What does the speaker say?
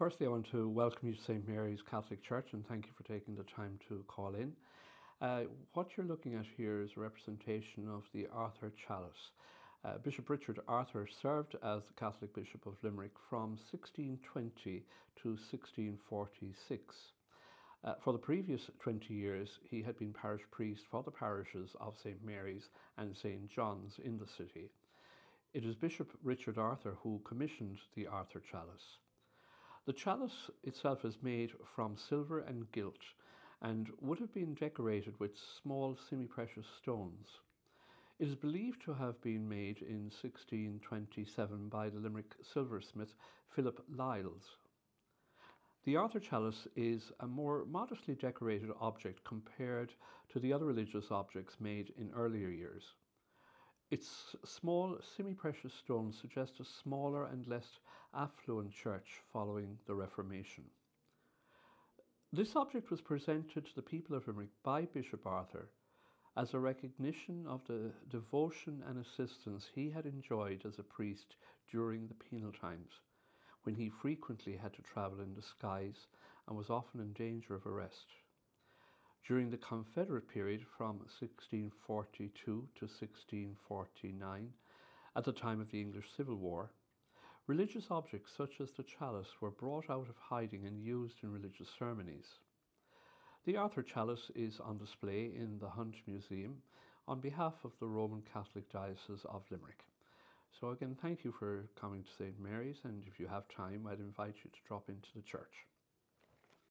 Firstly, I want to welcome you to St Mary's Catholic Church and thank you for taking the time to call in. What you're looking at here is a representation of the Arthur Chalice. Bishop Richard Arthur served as the Catholic Bishop of Limerick from 1620 to 1646. For the previous 20 years, he had been parish priest for the parishes of St Mary's and St John's in the city. It is Bishop Richard Arthur who commissioned the Arthur Chalice. The chalice itself is made from silver and gilt and would have been decorated with small semi-precious stones. It is believed to have been made in 1627 by the Limerick silversmith Philip Lyles. The Arthur Chalice is a more modestly decorated object compared to the other religious objects made in earlier years. Its small semi-precious stones suggest a smaller and less affluent church following the Reformation. This object was presented to the people of Limerick by Bishop Arthur as a recognition of the devotion and assistance he had enjoyed as a priest during the penal times, when he frequently had to travel in disguise and was often in danger of arrest. During the Confederate period from 1642 to 1649, at the time of the English Civil War, religious objects such as the chalice were brought out of hiding and used in religious ceremonies. The Arthur Chalice is on display in the Hunt Museum on behalf of the Roman Catholic Diocese of Limerick. So again, thank you for coming to St Mary's, and if you have time, I'd invite you to drop into the church.